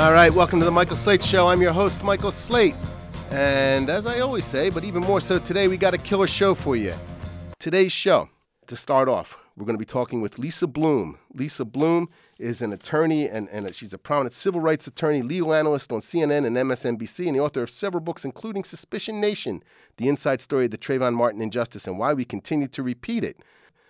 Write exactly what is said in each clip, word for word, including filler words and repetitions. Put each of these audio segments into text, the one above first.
All right, welcome to the Michael Slate Show. I'm your host, Michael Slate. And as I always say, but even more so today, we got a killer show for you. Today's show, to start off, we're going to be talking with Lisa Bloom. Lisa Bloom is an attorney, and, and she's a prominent civil rights attorney, legal analyst on C N N and M S N B C, and the author of several books, including Suspicion Nation, the inside story of the Trayvon Martin injustice and why we continue to repeat it.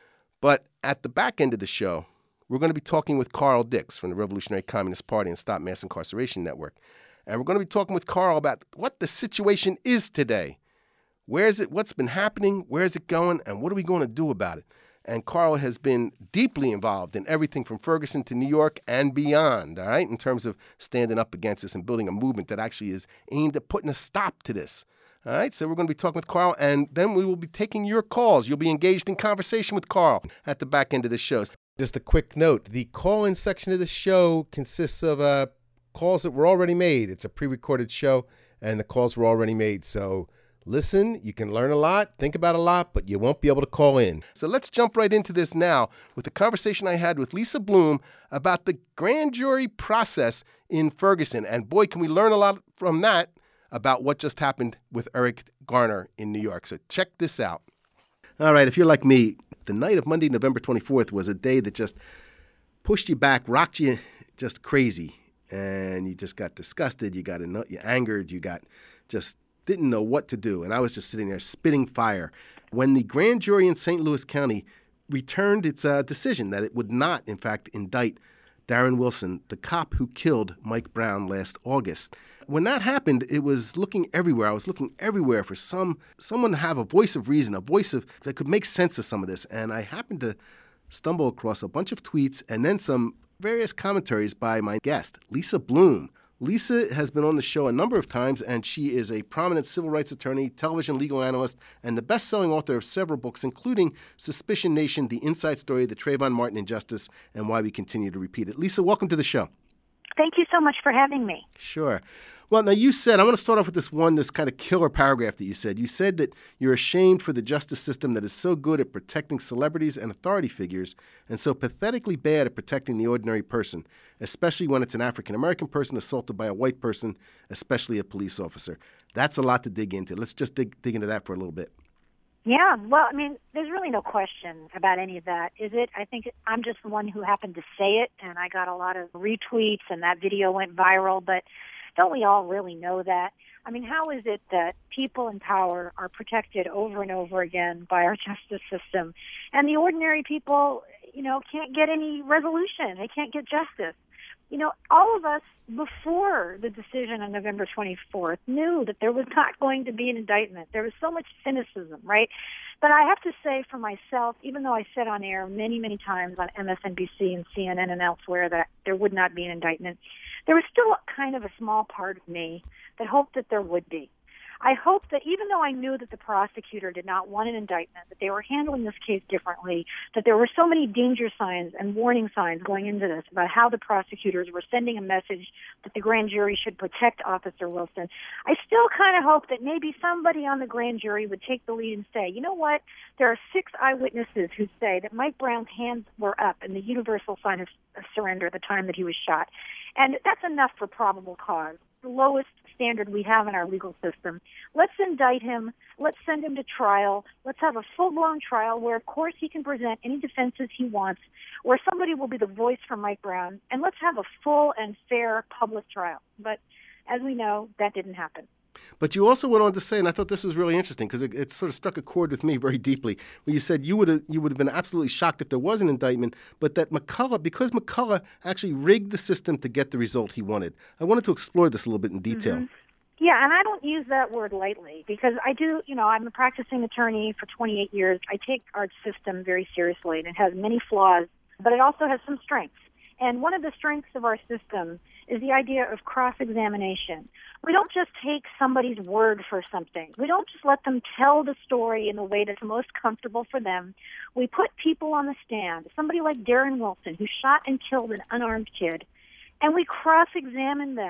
But at the back end of the show, we're going to be talking with Carl Dix from the Revolutionary Communist Party and Stop Mass Incarceration Network. And we're going to be talking with Carl about what the situation is today. Where is it? What's been happening? Where is it going? And what are we going to do about it? And Carl has been deeply involved in everything from Ferguson to New York and beyond, all right, in terms of standing up against this and building a movement that actually is aimed at putting a stop to this. All right, so we're going to be talking with Carl, and then we will be taking your calls. You'll be engaged in conversation with Carl at the back end of the show. Just a quick note, the call-in section of the show consists of uh, calls that were already made. It's a pre-recorded show, and the calls were already made. So listen, you can learn a lot, think about a lot, but you won't be able to call in. So let's jump right into this now with the conversation I had with Lisa Bloom about the grand jury process in Ferguson. And boy, can we learn a lot from that about what just happened with Eric Garner in New York. So check this out. All right, if you're like me, the night of Monday, November twenty-fourth was a day that just pushed you back, rocked you just crazy. And you just got disgusted, you got you angered, you got just didn't know what to do. And I was just sitting there spitting fire when the grand jury in Saint Louis County returned its uh, decision that it would not, in fact, indict Darren Wilson, the cop who killed Mike Brown last August. When that happened, it was looking everywhere. I was looking everywhere for some someone to have a voice of reason, a voice of that could make sense of some of this. And I happened to stumble across a bunch of tweets and then some various commentaries by my guest, Lisa Bloom. Lisa has been on the show a number of times, and she is a prominent civil rights attorney, television legal analyst, and the best-selling author of several books, including Suspicion Nation, the inside story of the Trayvon Martin injustice, and why we continue to repeat it. Lisa, welcome to the show. Thank you so much for having me. Sure. Well, now you said, I want to start off with this one, this kind of killer paragraph that you said. You said that you're ashamed for the justice system that is so good at protecting celebrities and authority figures and so pathetically bad at protecting the ordinary person, especially when it's an African-American person assaulted by a white person, especially a police officer. That's a lot to dig into. Let's just dig, dig into that for a little bit. Yeah, well, I mean, there's really no question about any of that, is it? I think I'm just the one who happened to say it, and I got a lot of retweets, and that video went viral, but don't we all really know that? I mean, how is it that people in power are protected over and over again by our justice system, and the ordinary people, you know, can't get any resolution? They can't get justice. You know, all of us, before the decision on November twenty-fourth, knew that there was not going to be an indictment. There was so much cynicism, right? But I have to say for myself, even though I said on air many, many times on M S N B C and C N N and elsewhere that there would not be an indictment, there was still kind of a small part of me that hoped that there would be. I hope that even though I knew that the prosecutor did not want an indictment, that they were handling this case differently, that there were so many danger signs and warning signs going into this about how the prosecutors were sending a message that the grand jury should protect Officer Wilson, I still kind of hope that maybe somebody on the grand jury would take the lead and say, you know what, there are six eyewitnesses who say that Mike Brown's hands were up in the universal sign of surrender at the time that he was shot. And that's enough for probable cause, the lowest standard we have in our legal system. Let's indict him. Let's send him to trial. Let's have a full-blown trial where, of course, he can present any defenses he wants, where somebody will be the voice for Mike Brown, and let's have a full and fair public trial. But as we know, that didn't happen. But you also went on to say, and I thought this was really interesting because it, it sort of struck a chord with me very deeply, where you said you would have you would have been absolutely shocked if there was an indictment, but that McCullough, because McCullough actually rigged the system to get the result he wanted. I wanted to explore this a little bit in detail. Mm-hmm. Yeah, and I don't use that word lightly because I do, you know, I'm a practicing attorney for twenty-eight years. I take our system very seriously, and it has many flaws, but it also has some strengths. And one of the strengths of our system is the idea of cross-examination. We don't just take somebody's word for something. We don't just let them tell the story in the way that's most comfortable for them. We put people on the stand, somebody like Darren Wilson, who shot and killed an unarmed kid, and we cross-examine them.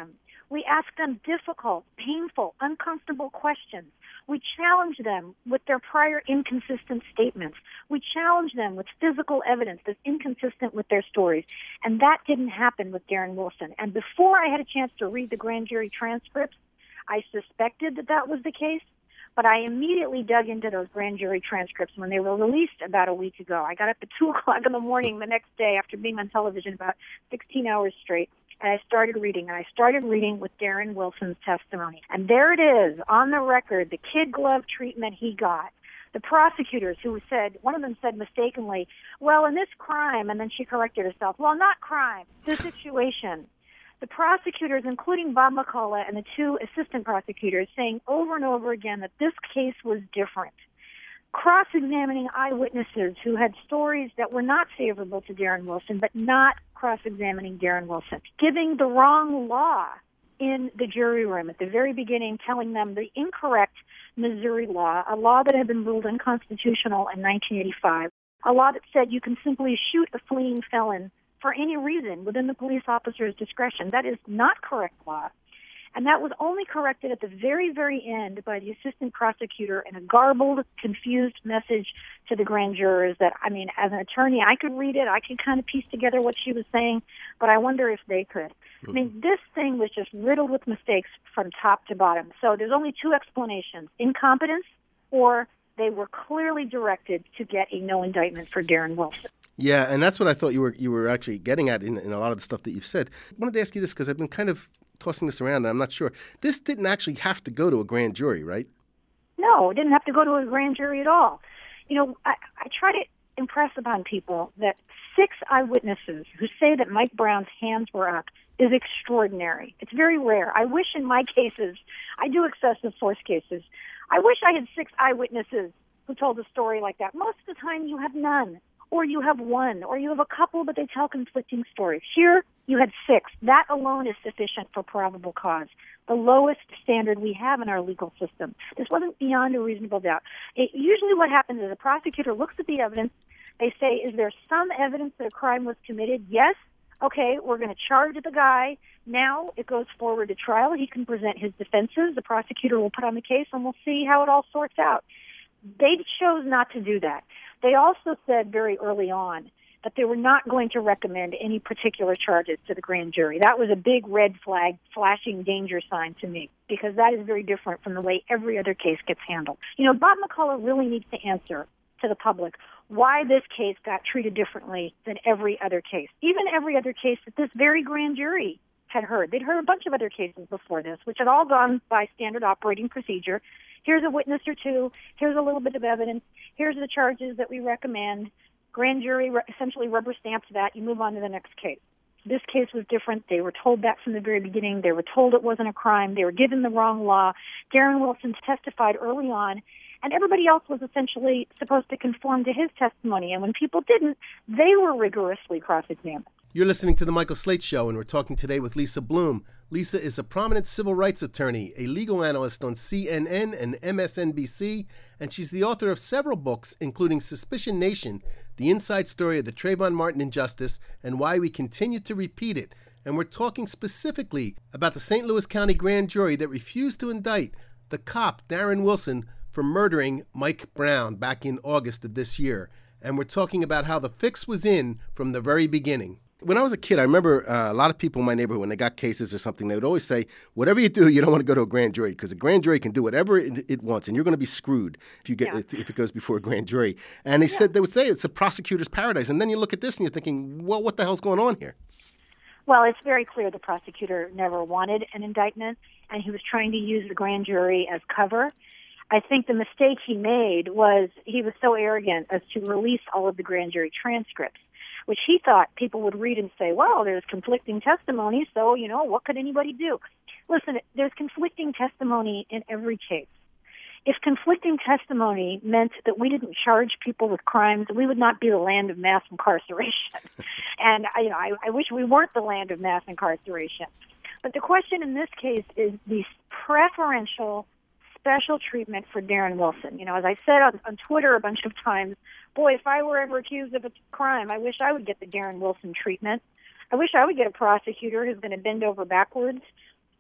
We asked them difficult, painful, uncomfortable questions. We challenged them with their prior inconsistent statements. We challenged them with physical evidence that's inconsistent with their stories. And that didn't happen with Darren Wilson. And before I had a chance to read the grand jury transcripts, I suspected that that was the case. But I immediately dug into those grand jury transcripts when they were released about a week ago. I got up at two o'clock in the morning the next day after being on television about sixteen hours straight, and I started reading. And I started reading with Darren Wilson's testimony. And there it is, on the record, the kid glove treatment he got. The prosecutors who said, one of them said mistakenly, well, in this crime, and then she corrected herself, well, not crime, this situation. The prosecutors, including Bob McCullough and the two assistant prosecutors, saying over and over again that this case was different. Cross-examining eyewitnesses who had stories that were not favorable to Darren Wilson, but not cross-examining Darren Wilson. Giving the wrong law in the jury room at the very beginning, telling them the incorrect Missouri law, a law that had been ruled unconstitutional in nineteen eighty-five, a law that said you can simply shoot a fleeing felon for any reason within the police officer's discretion. That is not correct law. And that was only corrected at the very, very end by the assistant prosecutor in a garbled, confused message to the grand jurors that, I mean, as an attorney, I could read it. I could kind of piece together what she was saying, but I wonder if they could. Mm-hmm. I mean, this thing was just riddled with mistakes from top to bottom. So there's only two explanations: incompetence, or they were clearly directed to get a no indictment for Darren Wilson. Yeah, and that's what I thought you were you were actually getting at in, in a lot of the stuff that you've said. I wanted to ask you this because I've been kind of tossing this around, and I'm not sure. This didn't actually have to go to a grand jury, right? No, it didn't have to go to a grand jury at all. You know, I, I try to impress upon people that six eyewitnesses who say that Mike Brown's hands were up is extraordinary. It's very rare. I wish in my cases, I do excessive force cases, I wish I had six eyewitnesses who told a story like that. Most of the time you have none. Or you have one, or you have a couple, but they tell conflicting stories. Here, you had six. That alone is sufficient for probable cause, the lowest standard we have in our legal system. This wasn't beyond a reasonable doubt. It, usually what happens is a prosecutor looks at the evidence. They say, is there some evidence that a crime was committed? Yes. Okay, we're going to charge the guy. Now it goes forward to trial. He can present his defenses. The prosecutor will put on the case, and we'll see how it all sorts out. They chose not to do that. They also said very early on that they were not going to recommend any particular charges to the grand jury. That was a big red flag, flashing danger sign to me, because that is very different from the way every other case gets handled. You know, Bob McCullough really needs to answer to the public why this case got treated differently than every other case, even every other case that this very grand jury had heard. They'd heard a bunch of other cases before this, which had all gone by standard operating procedure. Here's a witness or two. Here's a little bit of evidence. Here's the charges that we recommend. Grand jury re- essentially rubber stamps that. You move on to the next case. This case was different. They were told that from the very beginning. They were told it wasn't a crime. They were given the wrong law. Darren Wilson testified early on, and everybody else was essentially supposed to conform to his testimony. And when people didn't, they were rigorously cross-examined. You're listening to The Michael Slate Show, and we're talking today with Lisa Bloom. Lisa is a prominent civil rights attorney, a legal analyst on C N N and M S N B C, and she's the author of several books, including Suspicion Nation, the inside story of the Trayvon Martin injustice and why we continue to repeat it. And we're talking specifically about the Saint Louis County grand jury that refused to indict the cop, Darren Wilson, for murdering Mike Brown back in August of this year. And we're talking about how the fix was in from the very beginning. When I was a kid, I remember uh, a lot of people in my neighborhood, when they got cases or something, they would always say, whatever you do, you don't want to go to a grand jury, because a grand jury can do whatever it, it wants, and you're going to be screwed if you get yeah. if, if it goes before a grand jury. And they yeah. said they would say it's a prosecutor's paradise. And then you look at this and you're thinking, well, what the hell's going on here? Well, it's very clear the prosecutor never wanted an indictment, and he was trying to use the grand jury as cover. I think the mistake he made was he was so arrogant as to release all of the grand jury transcripts, which he thought people would read and say, well, there's conflicting testimony, so, you know, what could anybody do? Listen, there's conflicting testimony in every case. If conflicting testimony meant that we didn't charge people with crimes, we would not be the land of mass incarceration. and, you know, I, I wish we weren't the land of mass incarceration. But the question in this case is the preferential special treatment for Darren Wilson. You know, as I said on, on Twitter a bunch of times, boy, if I were ever accused of a crime, I wish I would get the Darren Wilson treatment. I wish I would get a prosecutor who's going to bend over backwards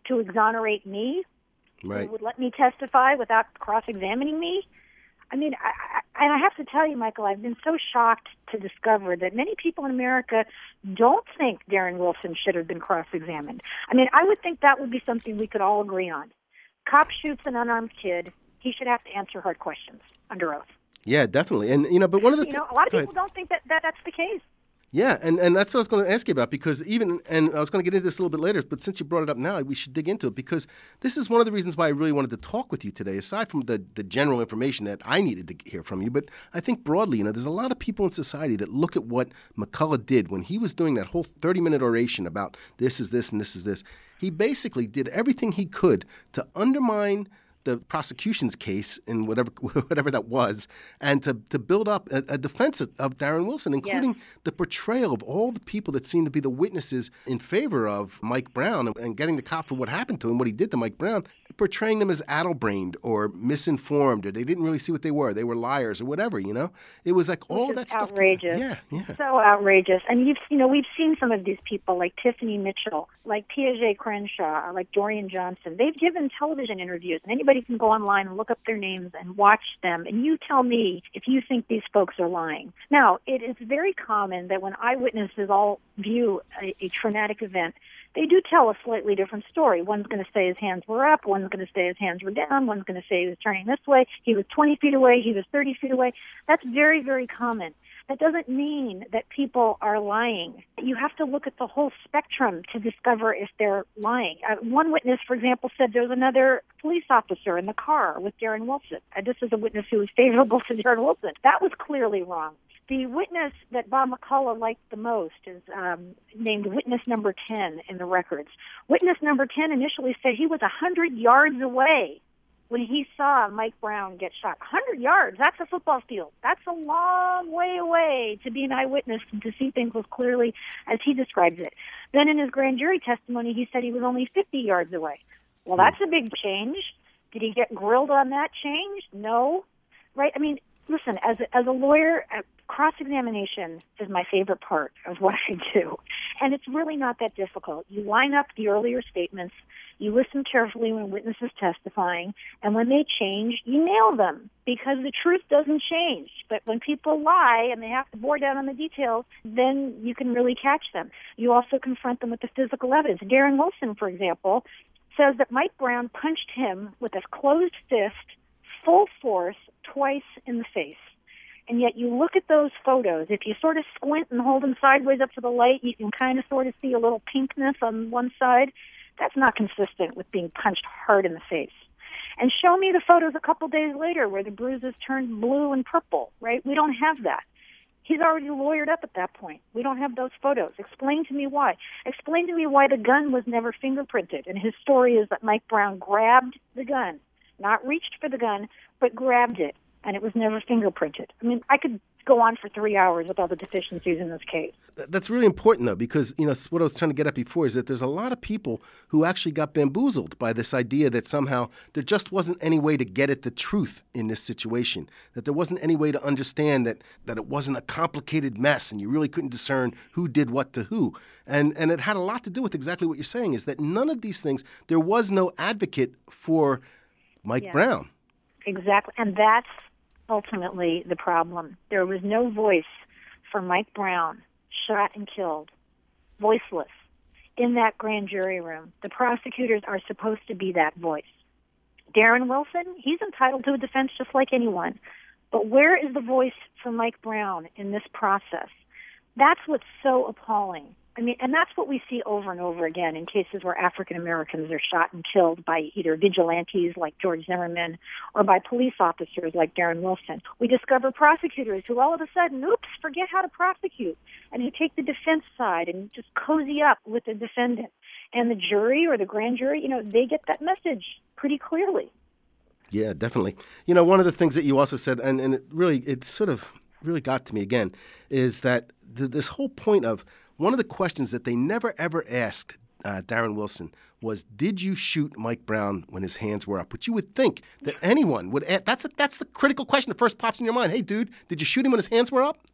to exonerate me, Right. who would let me testify without cross-examining me. I mean, I, I, and I have to tell you, Michael, I've been so shocked to discover that many people in America don't think Darren Wilson should have been cross-examined. I mean, I would think that would be something we could all agree on. Cop shoots an unarmed kid. He should have to answer hard questions under oath. Yeah, definitely. And, you know, but one of the You th- know, a lot of go people ahead. don't think that, that that's the case. Yeah, and, and that's what I was going to ask you about, because even, and I was going to get into this a little bit later, but since you brought it up now, we should dig into it, because this is one of the reasons why I really wanted to talk with you today, aside from the, the general information that I needed to hear from you. But I think broadly, you know, there's a lot of people in society that look at what McCullough did when he was doing that whole thirty-minute oration about this is this and this is this. He basically did everything he could to undermine the prosecution's case in whatever whatever that was, and to, to build up a, a defense of Darren Wilson, including Yes. the portrayal of all the people that seem to be the witnesses in favor of Mike Brown and, and getting the cop for what happened to him, what he did to Mike Brown, portraying them as addle-brained or misinformed, or they didn't really see what they were. They were liars or whatever, you know? It was like all Which that is stuff. outrageous. Yeah, yeah. So outrageous. And you've you know, we've seen some of these people like Tiffany Mitchell, like Piaget Crenshaw, like Dorian Johnson. They've given television interviews, and anybody can go online and look up their names and watch them. And you tell me if you think these folks are lying. Now, it is very common that when eyewitnesses all view a, a traumatic event, they do tell a slightly different story. One's going to say his hands were up. One's going to say his hands were down. One's going to say he was turning this way. He was twenty feet away. He was thirty feet away. That's very, very common. That doesn't mean that people are lying. You have to look at the whole spectrum to discover if they're lying. Uh, one witness, for example, said there was another police officer in the car with Darren Wilson. Uh, this is a witness who was favorable to Darren Wilson. That was clearly wrong. The witness that Bob McCullough liked the most is um, named witness number ten in the records. Witness number ten initially said he was one hundred yards away when he saw Mike Brown get shot. one hundred yards, that's a football field. That's a long way away to be an eyewitness and to see things as clearly as he describes it. Then in his grand jury testimony, he said he was only fifty yards away. Well, that's a big change. Did he get grilled on that change? No. Right? I mean, listen, as a, as a lawyer, uh, cross-examination is my favorite part of what I do. And it's really not that difficult. You line up the earlier statements, you listen carefully when witnesses testifying, and when they change, you nail them, because the truth doesn't change. But when people lie and they have to bore down on the details, then you can really catch them. You also confront them with the physical evidence. Darren Wilson, for example, says that Mike Brown punched him with a closed fist, full force, twice in the face. And yet you look at those photos, if you sort of squint and hold them sideways up to the light, you can kind of sort of see a little pinkness on one side. That's not consistent with being punched hard in the face. And show me the photos a couple days later where the bruises turned blue and purple, right? We don't have that. He's already lawyered up at that point. We don't have those photos. Explain to me why. Explain to me why the gun was never fingerprinted. And his story is that Mike Brown grabbed the gun, not reached for the gun, but grabbed it, and it was never fingerprinted. I mean, I could go on for three hours with all the deficiencies in this case. That's really important, though, because, you know, what I was trying to get at before is that there's a lot of people who actually got bamboozled by this idea that somehow there just wasn't any way to get at the truth in this situation, that there wasn't any way to understand that, that it wasn't a complicated mess and you really couldn't discern who did what to who. And, and it had a lot to do with exactly what you're saying, is that none of these things, there was no advocate for Mike Yeah. Brown. Exactly. And that's ultimately the problem. There was no voice for Mike Brown, shot and killed, voiceless, in that grand jury room. The prosecutors are supposed to be that voice. Darren Wilson, he's entitled to a defense just like anyone. But where is the voice for Mike Brown in this process? That's what's so appalling. I mean, and that's what we see over and over again in cases where African Americans are shot and killed by either vigilantes like George Zimmerman or by police officers like Darren Wilson. We discover prosecutors who all of a sudden, oops, forget how to prosecute, and who take the defense side and just cozy up with the defendant. And the jury or the grand jury, you know, they get that message pretty clearly. Yeah, definitely. You know, one of the things that you also said, and, and it really, it sort of really got to me again, is that th- this whole point of one of the questions that they never, ever asked uh, Darren Wilson was, did you shoot Mike Brown when his hands were up? But you would think that anyone would ask, that's, a, that's the critical question that first pops in your mind. Hey, dude, did you shoot him when his hands were up?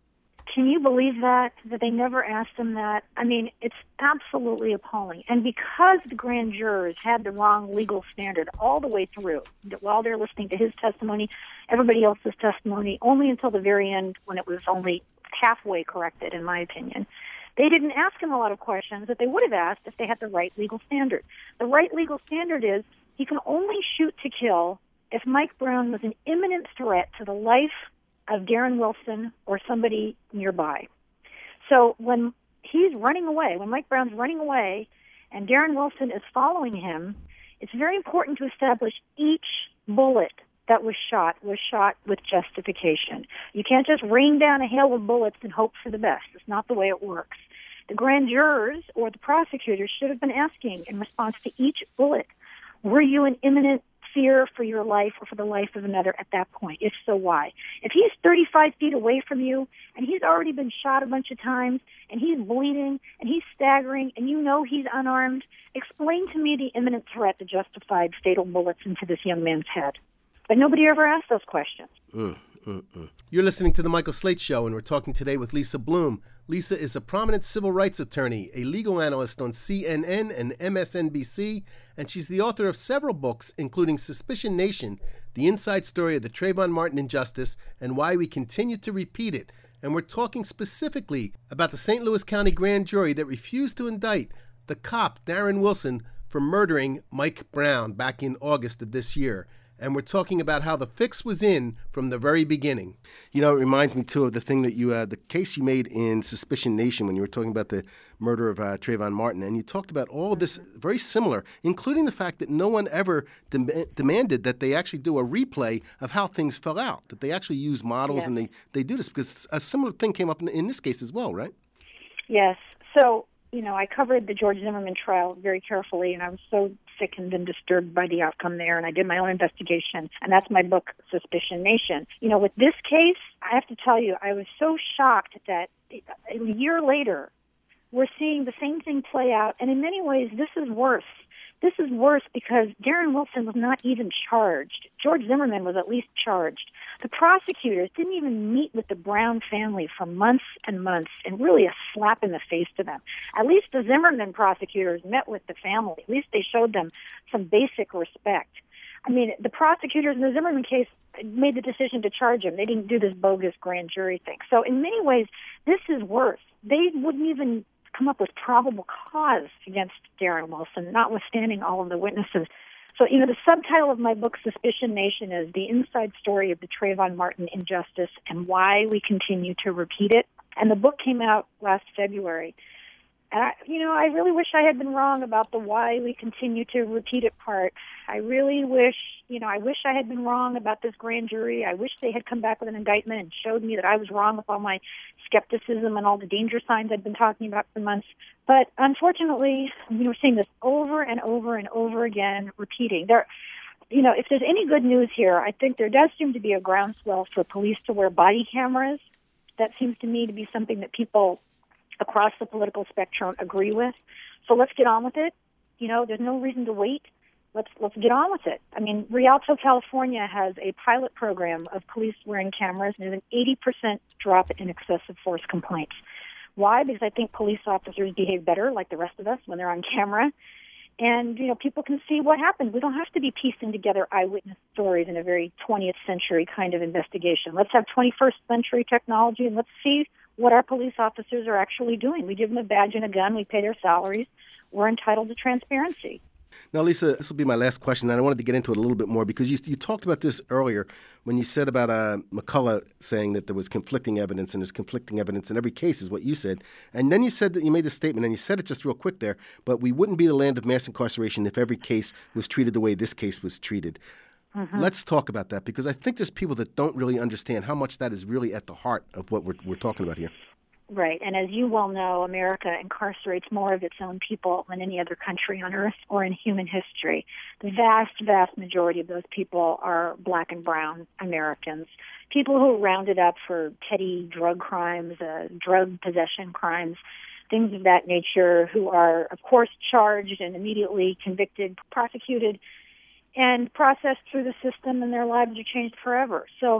Can you believe that, that they never asked him that? I mean, it's absolutely appalling. And because the grand jurors had the wrong legal standard all the way through, that while they're listening to his testimony, everybody else's testimony, only until the very end when it was only halfway corrected, in my opinion, they didn't ask him a lot of questions that they would have asked if they had the right legal standard. The right legal standard is he can only shoot to kill if Mike Brown was an imminent threat to the life of Darren Wilson or somebody nearby. So when he's running away, when Mike Brown's running away and Darren Wilson is following him, it's very important to establish each bullet that was shot was shot with justification. You can't just rain down a hail of bullets and hope for the best. It's not the way it works. The grand jurors or the prosecutors should have been asking in response to each bullet, were you an imminent fear for your life or for the life of another at that point? If so, why? If he's thirty-five feet away from you and he's already been shot a bunch of times and he's bleeding and he's staggering and you know he's unarmed, explain to me the imminent threat that justified fatal bullets into this young man's head. But nobody ever asked those questions. Mm, mm, mm. You're listening to The Michael Slate Show, and we're talking today with Lisa Bloom. Lisa is a prominent civil rights attorney, a legal analyst on C N N and M S N B C, and she's the author of several books, including Suspicion Nation, the inside story of the Trayvon Martin injustice, and why we continue to repeat it. And we're talking specifically about the Saint Louis County grand jury that refused to indict the cop, Darren Wilson, for murdering Mike Brown back in August of this year. And we're talking about how the fix was in from the very beginning. You know, it reminds me, too, of the thing that you, uh, the case you made in Suspicion Nation when you were talking about the murder of uh, Trayvon Martin. And you talked about all of this very similar, including the fact that no one ever de- demanded that they actually do a replay of how things fell out, that they actually use models. Yes. And they, they do this because a similar thing came up in, in this case as well, right? Yes. So, you know, I covered the George Zimmerman trial very carefully, and I was so sickened and disturbed by the outcome there, and I did my own investigation, and that's my book, Suspicion Nation. You know, with this case, I have to tell you, I was so shocked that a year later, we're seeing the same thing play out, and in many ways, this is worse. This is worse because Darren Wilson was not even charged. George Zimmerman was at least charged. The prosecutors didn't even meet with the Brown family for months and months, and really a slap in the face to them. At least the Zimmerman prosecutors met with the family. At least they showed them some basic respect. I mean, the prosecutors in the Zimmerman case made the decision to charge him. They didn't do this bogus grand jury thing. So in many ways, this is worse. They wouldn't even come up with probable cause against Darren Wilson, notwithstanding all of the witnesses. So, you know, the subtitle of my book, Suspicion Nation, is the inside story of the Trayvon Martin injustice and why we continue to repeat it. And the book came out last February. And, I, you know, I really wish I had been wrong about the why we continue to repeat it part. I really wish, you know, I wish I had been wrong about this grand jury. I wish they had come back with an indictment and showed me that I was wrong with all my skepticism and all the danger signs I'd been talking about for months. But unfortunately, you know, we're seeing this over and over and over again, repeating. There, you know, if there's any good news here, I think there does seem to be a groundswell for police to wear body cameras. That seems to me to be something that people across the political spectrum agree with. So let's get on with it. You know, there's no reason to wait. Let's let's get on with it. I mean, Rialto, California has a pilot program of police wearing cameras, and there's an eighty percent drop in excessive force complaints. Why? Because I think police officers behave better, like the rest of us, when they're on camera. And, you know, people can see what happened. We don't have to be piecing together eyewitness stories in a very twentieth century kind of investigation. Let's have twenty-first century technology, and let's see what our police officers are actually doing. We give them a badge and a gun. We pay their salaries. We're entitled to transparency. Now, Lisa, this will be my last question, and I wanted to get into it a little bit more because you you talked about this earlier when you said about uh, McCullough saying that there was conflicting evidence, and there's conflicting evidence in every case is what you said. And then you said that you made this statement, and you said it just real quick there, but we wouldn't be the land of mass incarceration if every case was treated the way this case was treated. Mm-hmm. Let's talk about that because I think there's people that don't really understand how much that is really at the heart of what we're we're talking about here. Right, and as you well know, America incarcerates more of its own people than any other country on earth or in human history. The vast, vast majority of those people are black and brown Americans, people who are rounded up for petty drug crimes, uh, drug possession crimes, things of that nature, who are, of course, charged and immediately convicted, prosecuted, and processed through the system, and their lives are changed forever. So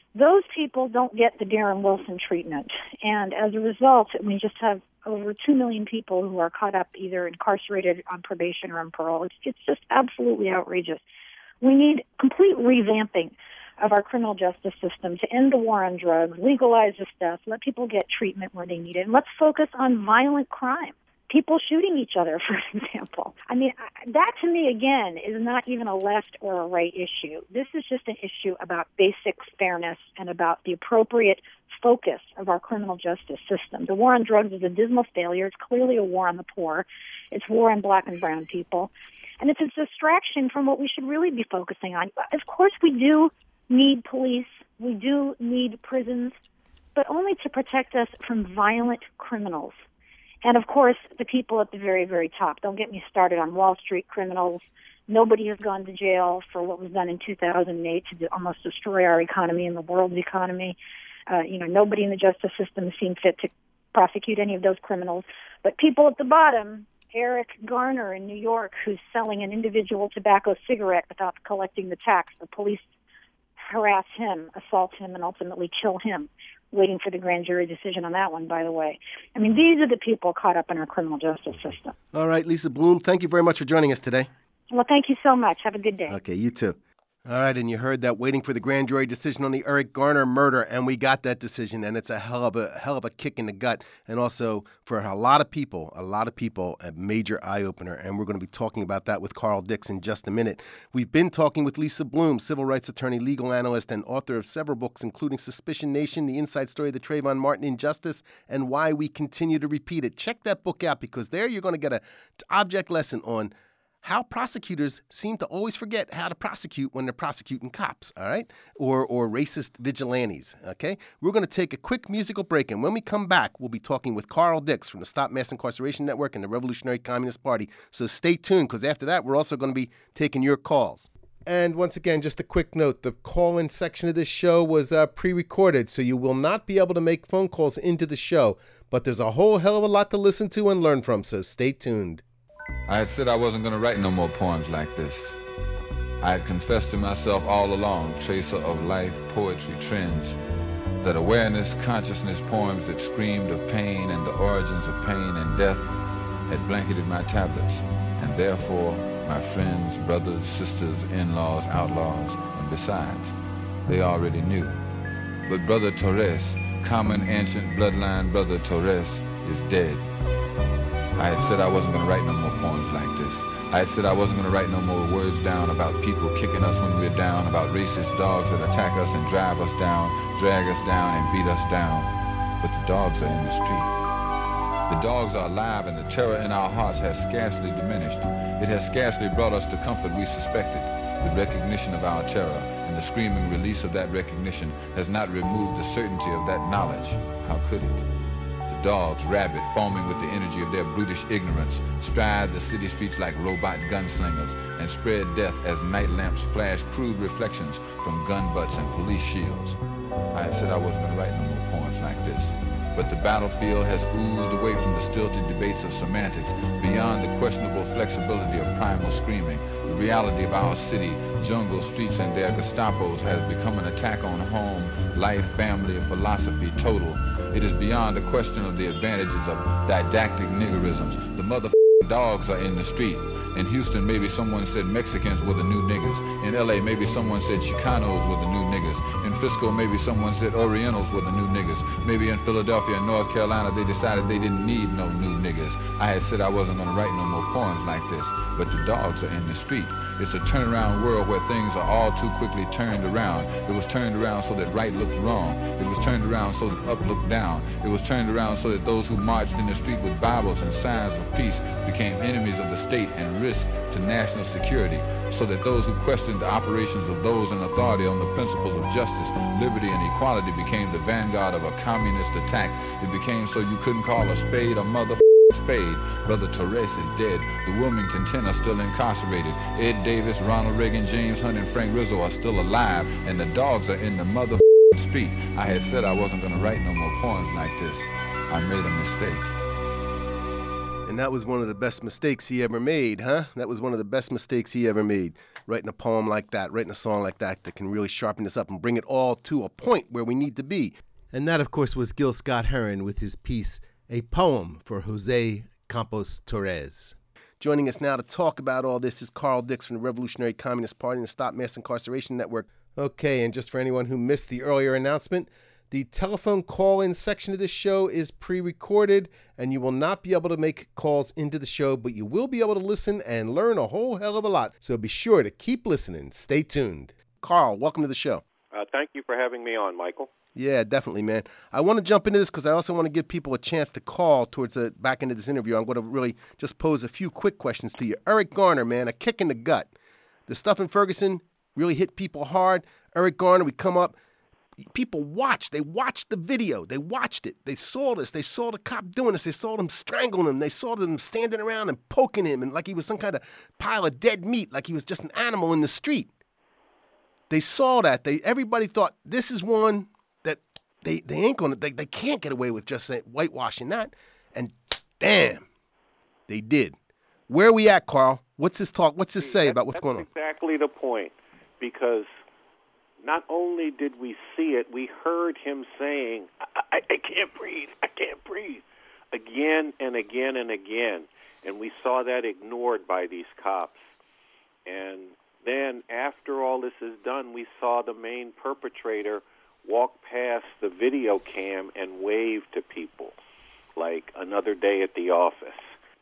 Those people don't get the Darren Wilson treatment. And as a result, we just have over two million people who are caught up either incarcerated on probation or on parole. It's, it's just absolutely outrageous. We need complete revamping of our criminal justice system to end the war on drugs, legalize the stuff, let people get treatment where they need it, and let's focus on violent crime. People shooting each other, for example. I mean, that to me, again, is not even a left or a right issue. This is just an issue about basic fairness and about the appropriate focus of our criminal justice system. The war on drugs is a dismal failure. It's clearly a war on the poor. It's war on black and brown people. And it's a distraction from what we should really be focusing on. Of course, we do need police. We do need prisons, but only to protect us from violent criminals. And, of course, the people at the very, very top. Don't get me started on Wall Street criminals. Nobody has gone to jail for what was done in two thousand eight to almost destroy our economy and the world's economy. Uh, you know, nobody in the justice system has seen fit to prosecute any of those criminals. But people at the bottom, Eric Garner in New York, who's selling an individual tobacco cigarette without collecting the tax. The police harass him, assault him, and ultimately kill him. Waiting for the grand jury decision on that one, by the way. I mean, these are the people caught up in our criminal justice system. All right, Lisa Bloom, thank you very much for joining us today. Well, thank you so much. Have a good day. Okay, you too. All right, and you heard that waiting for the grand jury decision on the Eric Garner murder, and we got that decision, and it's a hell of a hell of a kick in the gut, and also for a lot of people, a lot of people, a major eye-opener, and we're going to be talking about that with Carl Dix in just a minute. We've been talking with Lisa Bloom, civil rights attorney, legal analyst, and author of several books, including Suspicion Nation, The Inside Story of the Trayvon Martin Injustice, and Why We Continue to Repeat It. Check that book out, because there you're going to get an object lesson on how prosecutors seem to always forget how to prosecute when they're prosecuting cops, all right, or or racist vigilantes, okay? We're going to take a quick musical break, and when we come back, we'll be talking with Carl Dix from the Stop Mass Incarceration Network and the Revolutionary Communist Party. So stay tuned, because after that, we're also going to be taking your calls. And once again, just a quick note, the call-in section of this show was uh, pre-recorded, so you will not be able to make phone calls into the show, but there's a whole hell of a lot to listen to and learn from, so stay tuned. I had said I wasn't going to write no more poems like this. I had confessed to myself all along, tracer of life, poetry, trends, that awareness, consciousness, poems that screamed of pain and the origins of pain and death had blanketed my tablets, and therefore my friends, brothers, sisters, in-laws, outlaws, and besides, they already knew. But Brother Torres, common ancient bloodline Brother Torres, is dead. I had said I wasn't going to write no more poems like this. I had said I wasn't going to write no more words down about people kicking us when we're down, about racist dogs that attack us and drive us down, drag us down and beat us down. But the dogs are in the street. The dogs are alive, and the terror in our hearts has scarcely diminished. It has scarcely brought us the comfort we suspected. The recognition of our terror and the screaming release of that recognition has not removed the certainty of that knowledge. How could it? Dogs, rabid, foaming with the energy of their brutish ignorance, stride the city streets like robot gunslingers and spread death as night lamps flash crude reflections from gun butts and police shields. I had said I wasn't going to write no more poems like this, but the battlefield has oozed away from the stilted debates of semantics, beyond the questionable flexibility of primal screaming. The reality of our city, jungle streets, and their Gestapos has become an attack on home, life, family, philosophy, total. It is beyond the question of the advantages of didactic niggerisms. The motherfucking dogs are in the street. In Houston, maybe someone said Mexicans were the new niggas. In L A, maybe someone said Chicanos were the new niggas. In Frisco, maybe someone said Orientals were the new niggas. Maybe in Philadelphia and North Carolina, they decided they didn't need no new niggas. I had said I wasn't going to write no more poems like this, but the dogs are in the street. It's a turnaround world where things are all too quickly turned around. It was turned around so that right looked wrong. It was turned around so that up looked down. It was turned around so that those who marched in the street with Bibles and signs of peace became enemies of the state and risk to national security, so that those who questioned the operations of those in authority on the principles of justice, liberty, and equality became the vanguard of a communist attack. It became so you couldn't call a spade a motherfucking spade. Brother Torres is dead. The Wilmington ten are still incarcerated. Ed Davis, Ronald Reagan, James Hunt, and Frank Rizzo are still alive, and the dogs are in the motherfucking street. I had said I wasn't going to write no more poems like this. I made a mistake. And that was one of the best mistakes he ever made, huh? That was one of the best mistakes he ever made, writing a poem like that, writing a song like that that can really sharpen us up and bring it all to a point where we need to be. And that, of course, was Gil Scott-Heron with his piece, A Poem for Jose Campos Torres. Joining us now to talk about all this is Carl Dix from the Revolutionary Communist Party and the Stop Mass Incarceration Network. Okay, and just for anyone who missed the earlier announcement, the telephone call-in section of this show is pre-recorded, and you will not be able to make calls into the show, but you will be able to listen and learn a whole hell of a lot. So be sure to keep listening. Stay tuned. Carl, welcome to the show. Uh, thank you for having me on, Michael. Yeah, definitely, man. I want to jump into this because I also want to give people a chance to call towards the back end of this interview. I'm going to really just pose a few quick questions to you. Eric Garner, man, a kick in the gut. The stuff in Ferguson really hit people hard. Eric Garner, we come up. People watched. They watched the video. They watched it. They saw this. They saw the cop doing this. They saw them strangling him. They saw them standing around and poking him and like he was some kind of pile of dead meat, like he was just an animal in the street. They saw that. They everybody thought this is one that they, they ain't gonna they, they can't get away with just saying, whitewashing that. And damn, they did. Where are we at, Carl? What's his talk? What's his say that, about what's going on? That's exactly the point, because not only did we see it, we heard him saying, I, I, I can't breathe, I can't breathe, again and again and again. And we saw that ignored by these cops. And then after all this is done, we saw the main perpetrator walk past the video cam and wave to people like another day at the office.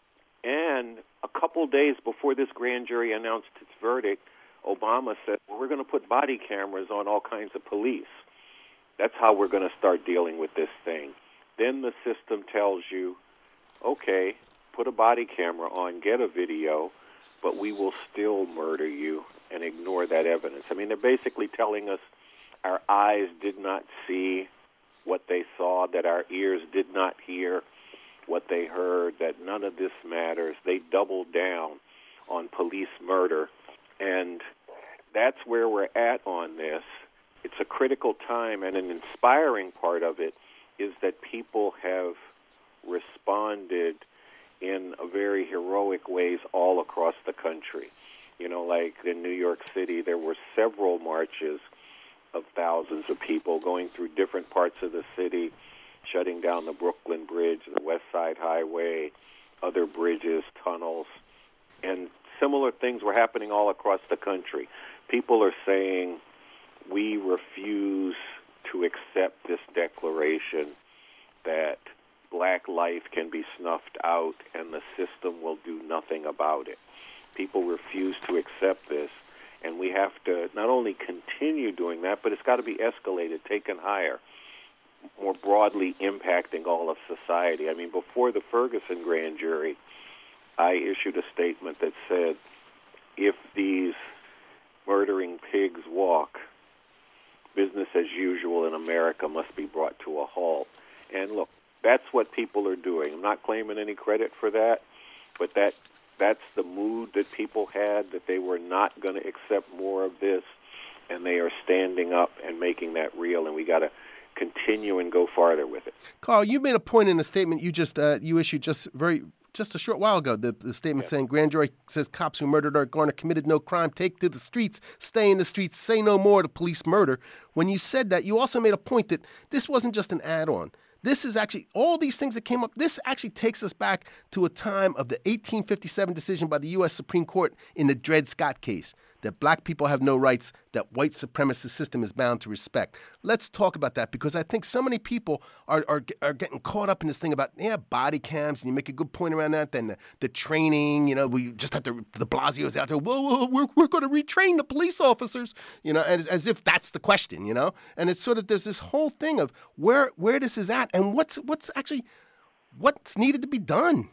And a couple days before this grand jury announced its verdict, Obama said, well, we're going to put body cameras on all kinds of police. That's how we're going to start dealing with this thing. Then the system tells you, okay, put a body camera on, get a video, but we will still murder you and ignore that evidence. I mean, they're basically telling us our eyes did not see what they saw, that our ears did not hear what they heard, that none of this matters. They doubled down on police murder. And that's where we're at on this. It's a critical time, and an inspiring part of it is that people have responded in a very heroic ways all across the country. You know, like in New York City, there were several marches of thousands of people going through different parts of the city, shutting down the Brooklyn Bridge, the West Side Highway, other bridges, tunnels, and similar things were happening all across the country. People are saying, we refuse to accept this declaration that black life can be snuffed out and the system will do nothing about it. People refuse to accept this, and we have to not only continue doing that, but it's got to be escalated, taken higher, more broadly impacting all of society. I mean, before the Ferguson grand jury, I issued a statement that said, if these murdering pigs walk, business as usual in America must be brought to a halt. And look, that's what people are doing. I'm not claiming any credit for that, but that that's the mood that people had, that they were not going to accept more of this, and they are standing up and making that real, and we got to continue and go farther with it. Carl, you made a point in a statement you just uh, you issued just very just a short while ago. The, the statement yeah. saying grand jury says cops who murdered Eric Garner committed no crime. Take to the streets, stay in the streets, say no more to police murder. When you said that, you also made a point that this wasn't just an add-on. This is actually, all these things that came up, this actually takes us back to a time of the eighteen fifty-seven decision by the U S Supreme Court in the Dred Scott case, that black people have no rights, that white supremacist system is bound to respect. Let's talk about that, because I think so many people are are, are getting caught up in this thing about, yeah, body cams, and you make a good point around that, then the, the training, you know, we just have to, the Blasio's out there, whoa, whoa, we're, we're going to retrain the police officers, you know, as, as if that's the question, you know? And it's sort of, there's this whole thing of where where this is at and what's what's actually, what's needed to be done.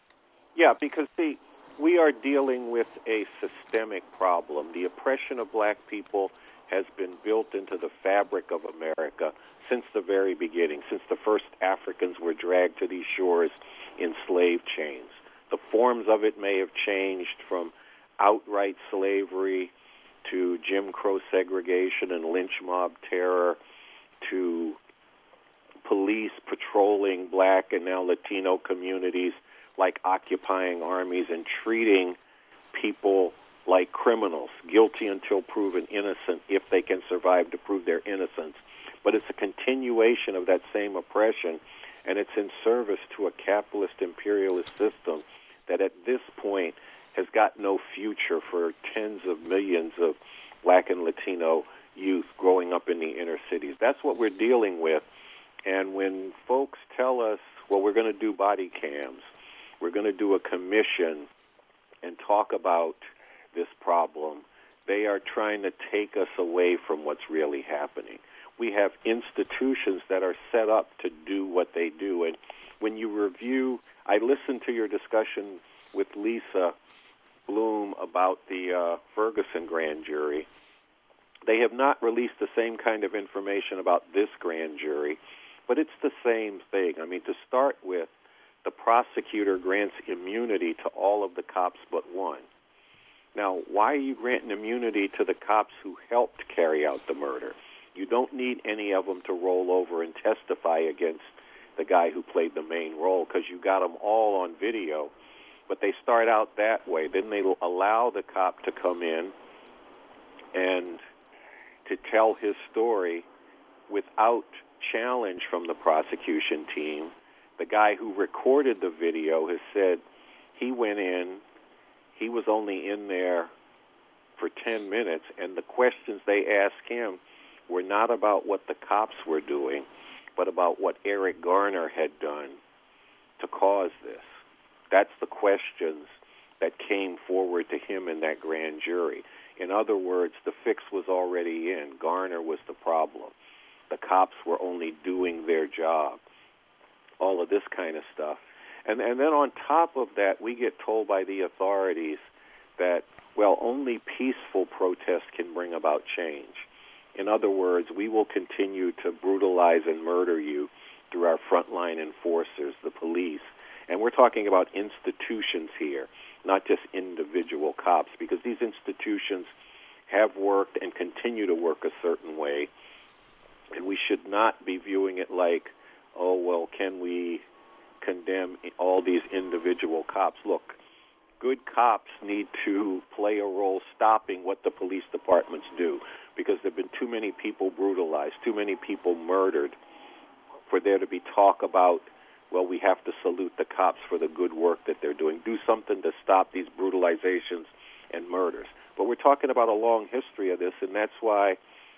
Yeah, because the we are dealing with a systemic problem. The oppression of black people has been built into the fabric of America since the very beginning, since the first Africans were dragged to these shores in slave chains. The forms of it may have changed from outright slavery to Jim Crow segregation and lynch mob terror to police patrolling black and now Latino communities like occupying armies and treating people like criminals, guilty until proven innocent if they can survive to prove their innocence. But it's a continuation of that same oppression, and it's in service to a capitalist imperialist system that at this point has got no future for tens of millions of Black and Latino youth growing up in the inner cities. That's what we're dealing with. And when folks tell us, well, we're going to do body cams, we're going to do a commission and talk about this problem, they are trying to take us away from what's really happening. We have institutions that are set up to do what they do. And when you review, I listened to your discussion with Lisa Bloom about the uh, Ferguson grand jury. They have not released the same kind of information about this grand jury, but it's the same thing. I mean, to start with, the prosecutor grants immunity to all of the cops but one. Now, why are you granting immunity to the cops who helped carry out the murder? You don't need any of them to roll over and testify against the guy who played the main role because you got them all on video. But they start out that way. Then they allow the cop to come in and to tell his story without challenge from the prosecution team. The guy who recorded the video has said he went in, he was only in there for ten minutes, and the questions they asked him were not about what the cops were doing, but about what Eric Garner had done to cause this. That's the questions that came forward to him in that grand jury. In other words, the fix was already in. Garner was the problem. The cops were only doing their job. All of this kind of stuff. And, and then on top of that, we get told by the authorities that, well, only peaceful protest can bring about change. In other words, we will continue to brutalize and murder you through our frontline enforcers, the police. And we're talking about institutions here, not just individual cops, because these institutions have worked and continue to work a certain way. And we should not be viewing it like, oh, well, can we condemn all these individual cops? Look, good cops need to play a role stopping what the police departments do, because there have been too many people brutalized, too many people murdered for there to be talk about, well, we have to salute the cops for the good work that they're doing. Do something to stop these brutalizations and murders. But we're talking about a long history of this, and that's why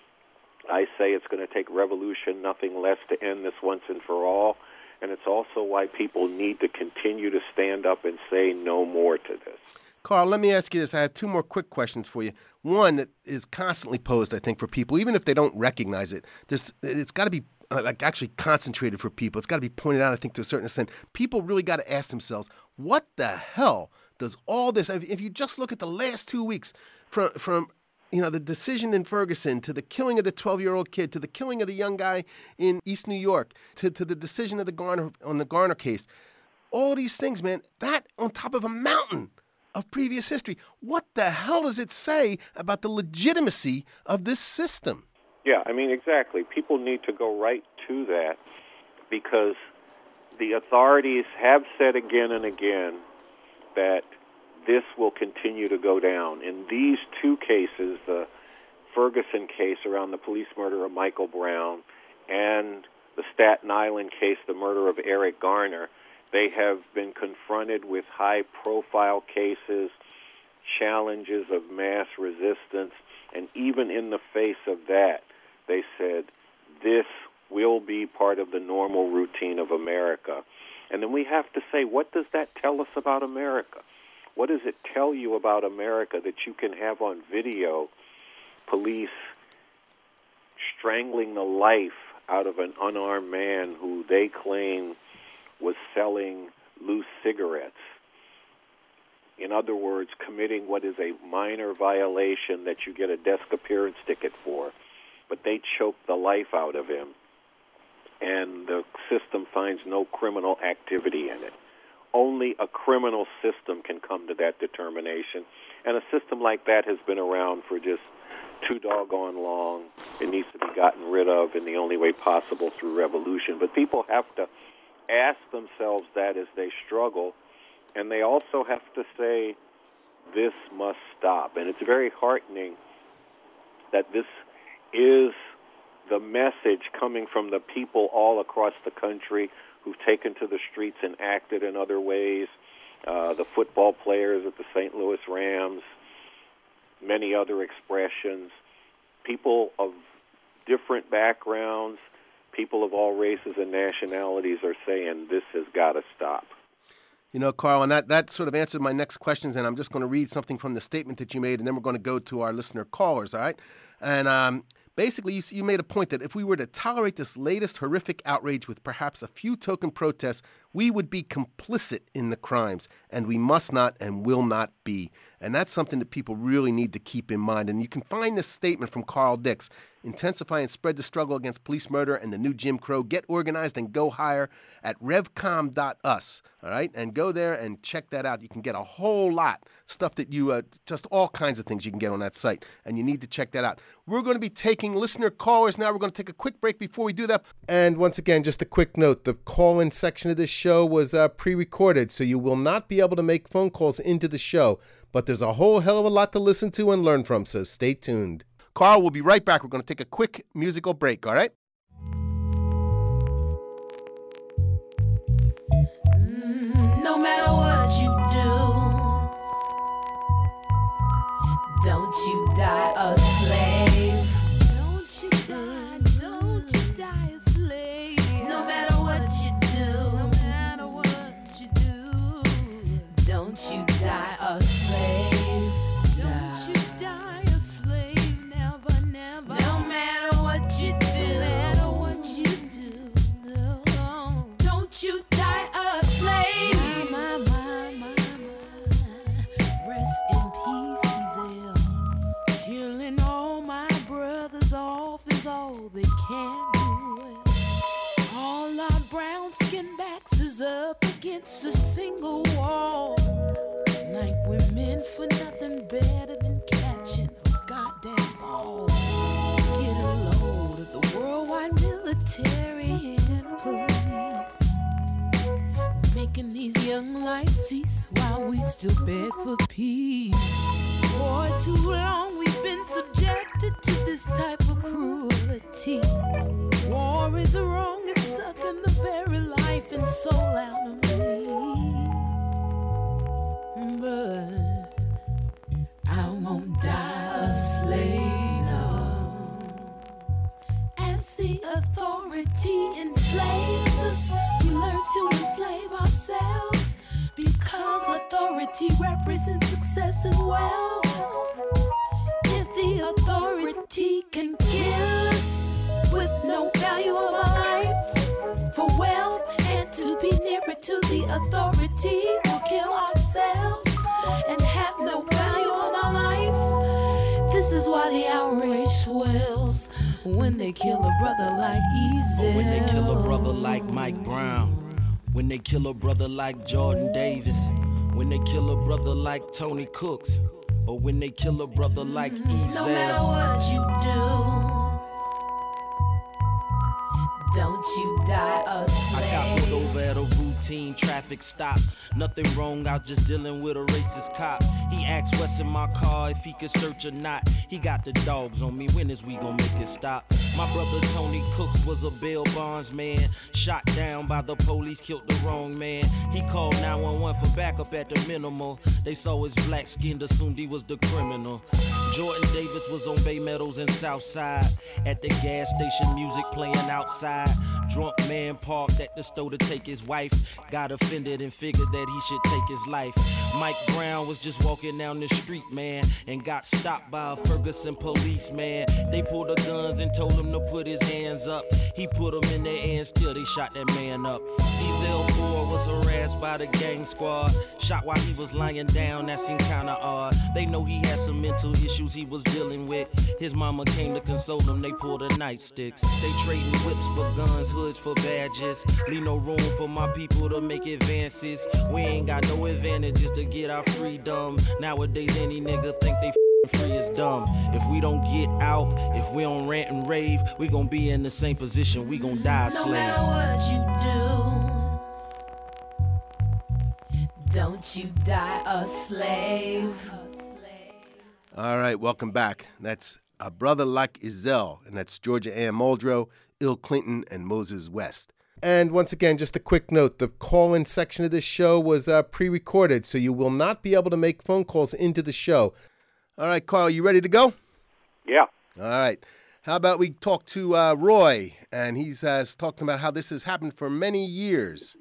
I say it's going to take revolution, nothing less, to end this once and for all. And it's also why people need to continue to stand up and say no more to this. Carl, let me ask you this. I have two more quick questions for you. One that is constantly posed, I think, for people, even if they don't recognize it. There's, it's got to be uh, like actually concentrated for people. It's got to be pointed out, I think, to a certain extent. People really got to ask themselves, what the hell does all this, if you just look at the last two weeks from from you know, the decision in Ferguson, to the killing of the twelve-year-old kid, to the killing of the young guy in East New York, to, to the decision of the Garner on the Garner case, all these things, man, that on top of a mountain of previous history, what the hell does it say about the legitimacy of this system? Yeah, I mean, exactly. People need to go right to that because the authorities have said again and again that this will continue to go down. In these two cases, the Ferguson case around the police murder of Michael Brown and the Staten Island case, the murder of Eric Garner, they have been confronted with high-profile cases, challenges of mass resistance, and even in the face of that, they said, this will be part of the normal routine of America. And then we have to say, what does that tell us about America? What does it tell you about America that you can have on video police strangling the life out of an unarmed man who they claim was selling loose cigarettes? In other words, committing what is a minor violation that you get a desk appearance ticket for, but they choked the life out of him, and the system finds no criminal activity in it. Only a criminal system can come to that determination, and a system like that has been around for just too doggone long. It needs to be gotten rid of in the only way possible, through revolution. But people have to ask themselves that as they struggle, and they also have to say, this must stop. And it's very heartening that this is the message coming from the people all across the country who've taken to the streets and acted in other ways, uh, the football players at the Saint Louis Rams, many other expressions, people of different backgrounds, people of all races and nationalities are saying this has got to stop. You know, Carl, and that, that sort of answered my next questions, and I'm just going to read something from the statement that you made, and then we're going to go to our listener callers, all right? And um, basically, you, you made a point that if we were to tolerate this latest horrific outrage with perhaps a few token protests, we would be complicit in the crimes, and we must not and will not be. And that's something that people really need to keep in mind. And you can find this statement from Carl Dix, Intensify and Spread the Struggle Against Police Murder and the New Jim Crow. Get organized and go higher at revcom dot u s, all right? And go there and check that out. You can get a whole lot, stuff that you, uh, just all kinds of things you can get on that site, and you need to check that out. We're going to be taking listener callers now. We're going to take a quick break before we do that. And once again, just a quick note, the call-in section of this show was uh, pre-recorded, so you will not be able to make phone calls into the show, but there's a whole hell of a lot to listen to and learn from, so stay tuned. Carl, we'll be right back. We're going to take a quick musical break, all right? Mm, no matter what you do, don't you die a slave. Don't you die, don't you die a slave. No matter what you do, no matter what you do, don't you die a slave. Don't you die a slave, never, never. No matter what you do, no matter what you do, no. Don't you die a slave. My, my, my, my. Rest in peace, Ezel. Killing all my brothers off is all they can do. All our brown skin backs is up against a single wall. Like we're meant for nothing better than catching a goddamn ball. Get a load of the worldwide military and police, making these young lives cease while we still beg for peace. For too long we've been subjected to this type of cruelty. War is wrong, it's sucking the very life and soul out of me. But I won't die a slave, no. As the authority enslaves us, we learn to enslave ourselves, because authority represents success and wealth. If the authority can kill us with no value of our life for wealth, and to be nearer to the authority will kill ourselves and have no value on our life. This is why the outrage swells when they kill a brother like Ezel. When they kill a brother like Mike Brown. When they kill a brother like Jordan Davis. When they kill a brother like Tony Cooks. Or when they kill a brother like Ezel. No matter what you do, don't you die a slave. I got pulled over at a routine traffic stop. Nothing wrong, I was just dealing with a racist cop. He asked what's in my car, if he could search or not. He got the dogs on me, when is we gonna make it stop? My brother Tony Cooks was a bail bonds man. Shot down by the police, killed the wrong man. He called nine one one for backup at the minimal. They saw his black skin, assumed he was the criminal. Jordan Davis was on Bay Meadows and Southside. At the gas station, music playing outside. Drunk man parked at the store to take his wife. Got offended and figured that he should take his life. Mike Brown was just walking down the street, man, and got stopped by a Ferguson policeman. They pulled the guns and told him to put his hands up. He put them in their air and still they shot that man up. Ezel Ford was harassed by the gang squad. Shot while he was lying down, that seemed kinda odd. They know he had some mental issues he was dealing with. His mama came to console him, they pulled the nightsticks. They trading whips for guns, hoods for badges. Leave no room for my people to make advances. We ain't got no advantages to get our freedom. Nowadays any nigga think they free is dumb. If we don't get out, if we don't rant and rave, we gon' be in the same position, we gon' die a slave. No matter what you do, Don't you die a slave. All right, welcome back. That's A Brother Like Ezell, and that's Georgia Ann Muldrow, Il Clinton, and Moses West. And once again, just a quick note, the call-in section of this show was uh, pre-recorded, so you will not be able to make phone calls into the show. All right, Carl, you ready to go? Yeah. All right. How about we talk to uh, Roy, and he's uh, talking about how this has happened for many years.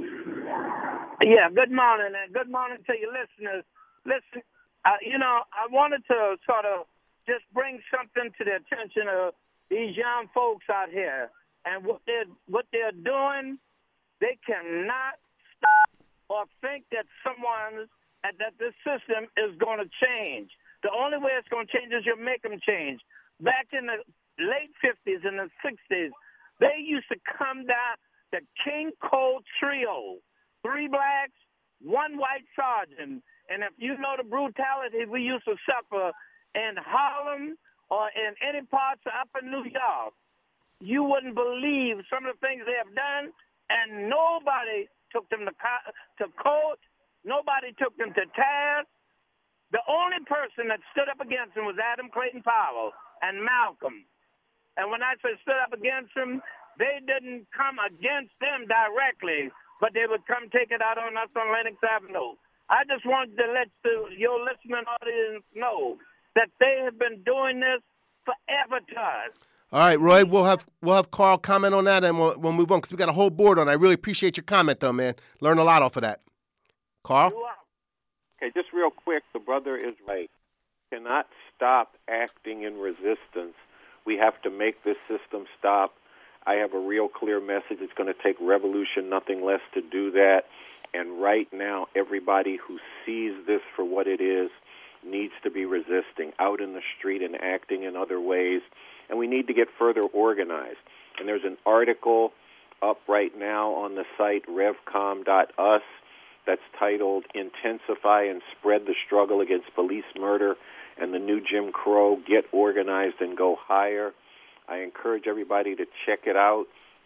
Yeah, good morning, and good morning to your listeners. Listen, uh, you know, I wanted to sort of just bring something to the attention of these young folks out here. And what they're, what they're doing, they cannot stop or think that someone, that this system is going to change. The only way it's going to change is you make them change. Back in the late fifties and the sixties, they used to come down, the King Cole Trio, three blacks, one white sergeant. And if you know the brutality we used to suffer in Harlem or in any parts of upper New York, you wouldn't believe some of the things they have done, and nobody took them to, co- to court. Nobody took them to task. The only person that stood up against them was Adam Clayton Powell and Malcolm. And when I say stood up against them, they didn't come against them directly, but they would come take it out on us on Lenox Avenue. I just wanted to let the, your listening audience know that they have been doing this forever to us. All right, Roy, we'll have we'll have Carl comment on that, and we'll we'll move on because we got a whole board on. I really appreciate your comment, though, man. Learn a lot off of that. Carl? Okay, just real quick, the brother is right. Cannot stop acting in resistance. We have to make this system stop. I have a real clear message. It's going to take revolution, nothing less, to do that. And right now, everybody who sees this for what it is needs to be resisting, out in the street and acting in other ways. And we need to get further organized. And there's an article up right now on the site revcom dot u s that's titled Intensify and Spread the Struggle Against Police Murder and the New Jim Crow, Get Organized and Go Higher. I encourage everybody to check it out,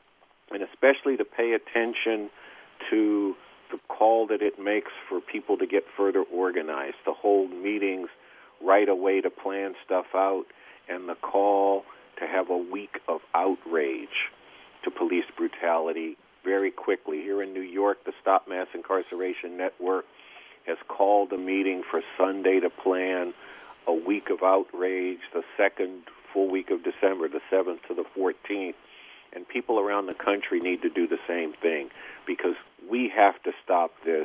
and especially to pay attention to the call that it makes for people to get further organized, to hold meetings right away to plan stuff out, and the call to have a week of outrage to police brutality very quickly. Here in New York, the Stop Mass Incarceration Network has called a meeting for Sunday to plan a week of outrage, the second full week of December, the seventh to the fourteenth. And people around the country need to do the same thing because we have to stop this.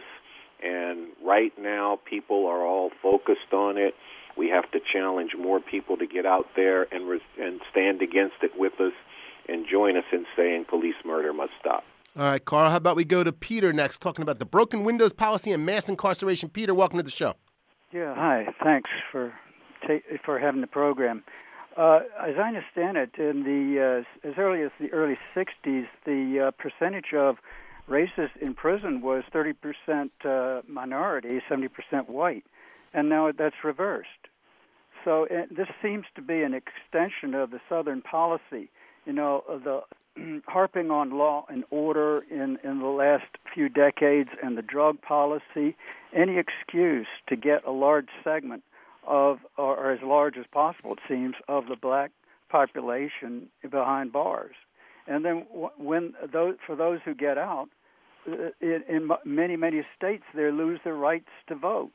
And right now, people are all focused on it. We have to challenge more people to get out there and res- and stand against it with us and join us in saying police murder must stop. All right, Carl, how about we go to Peter next, talking about the broken windows policy and mass incarceration. Peter, welcome to the show. Yeah, hi. Thanks for ta- for having the program. Uh, as I understand it, in the uh, as early as the early sixties, the uh, percentage of racists in prison was thirty percent uh, minority, seventy percent white, and now that's reversed. So it, this seems to be an extension of the Southern policy, you know, of the harping on law and order in, in the last few decades and the drug policy, any excuse to get a large segment of, or, or as large as possible, it seems, of the black population behind bars. And then when those, for those who get out, in, in many, many states, they lose their rights to vote.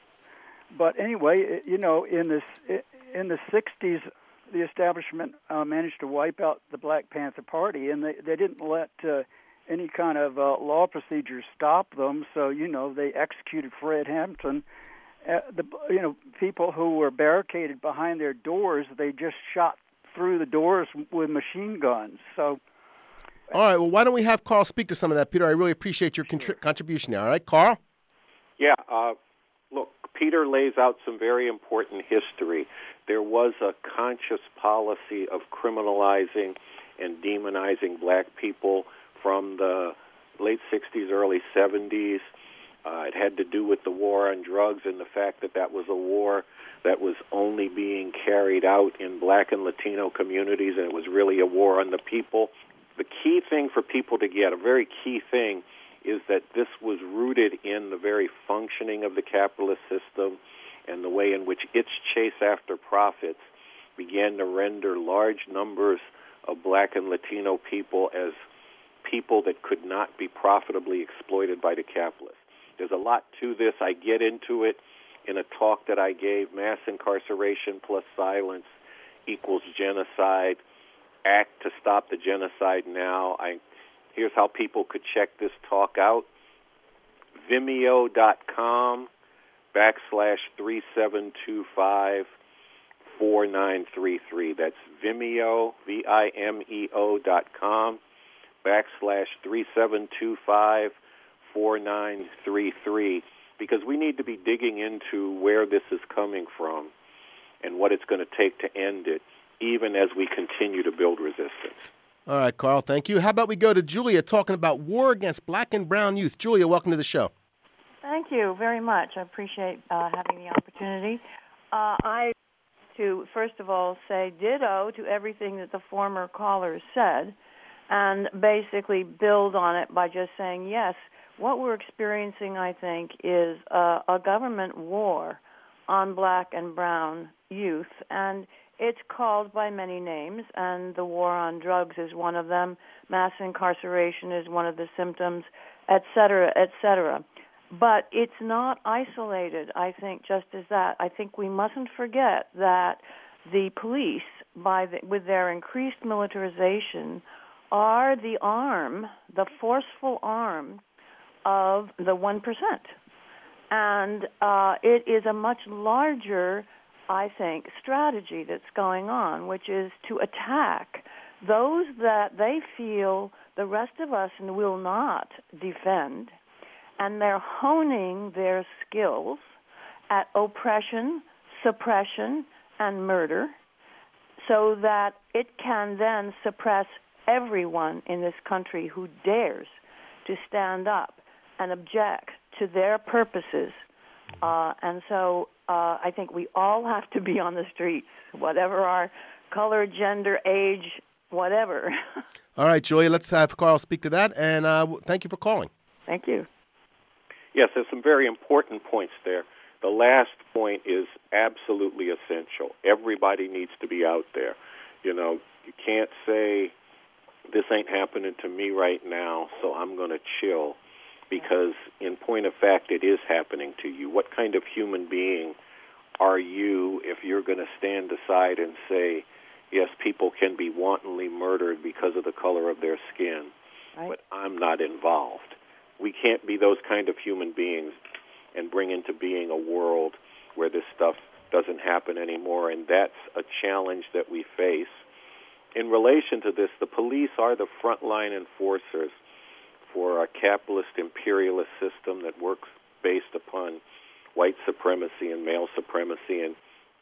But anyway, you know, in this in the sixties, the establishment uh, managed to wipe out the Black Panther Party, and they, they didn't let uh, any kind of uh, law procedures stop them. So, you know, they executed Fred Hampton. Uh, the you know people who were barricaded behind their doors, they just shot through the doors with machine guns. So, all right. Well, why don't we have Carl speak to some of that, Peter? I really appreciate your contri- contribution there. All right, Carl. Yeah. Uh, look, Peter lays out some very important history. There was a conscious policy of criminalizing and demonizing black people from the late sixties, early seventies. Uh, it had to do with the war on drugs and the fact that that was a war that was only being carried out in black and Latino communities, and it was really a war on the people. The key thing for people to get, a very key thing, is that this was rooted in the very functioning of the capitalist system and the way in which its chase after profits began to render large numbers of black and Latino people as people that could not be profitably exploited by the capitalists. There's a lot to this. I get into it in a talk that I gave, Mass Incarceration Plus Silence Equals Genocide. Act to Stop the Genocide Now. I, here's how people could check this talk out. Vimeo.com backslash three seven two five four nine three three. That's Vimeo, V I M E O dot com backslash three seven two five four nine three three, because we need to be digging into where this is coming from and what it's going to take to end it, even as we continue to build resistance. All right, Carl, thank you. How about we go to Julia talking about war against black and brown youth. Julia, welcome to the show. Thank you very much. I appreciate uh, having the opportunity. Uh, I to first of all say ditto to everything that the former callers said, and basically build on it by just saying, yes, what we're experiencing, I think, is a, a government war on black and brown youth, and it's called by many names, and the war on drugs is one of them, mass incarceration is one of the symptoms, et cetera, et cetera. But it's not isolated, I think, just as that. I think we mustn't forget that the police, by the, with their increased militarization, are the arm, the forceful arm of the one percent. And uh, it is a much larger, I think, strategy that's going on, which is to attack those that they feel the rest of us will not defend, and they're honing their skills at oppression, suppression, and murder so that it can then suppress everyone in this country who dares to stand up and object to their purposes. Uh, and so uh, I think we all have to be on the streets, whatever our color, gender, age, whatever. All right, Julia, let's have Carl speak to that, and uh, thank you for calling. Thank you. Yes, there's some very important points there. The last point is absolutely essential. Everybody needs to be out there. You know, you can't say, this ain't happening to me right now, so I'm going to chill, because in point of fact, it is happening to you. What kind of human being are you if you're going to stand aside and say, yes, people can be wantonly murdered because of the color of their skin, right, but I'm not involved? We can't be those kind of human beings and bring into being a world where this stuff doesn't happen anymore, and that's a challenge that we face. In relation to this, the police are the frontline enforcers for a capitalist imperialist system that works based upon white supremacy and male supremacy, and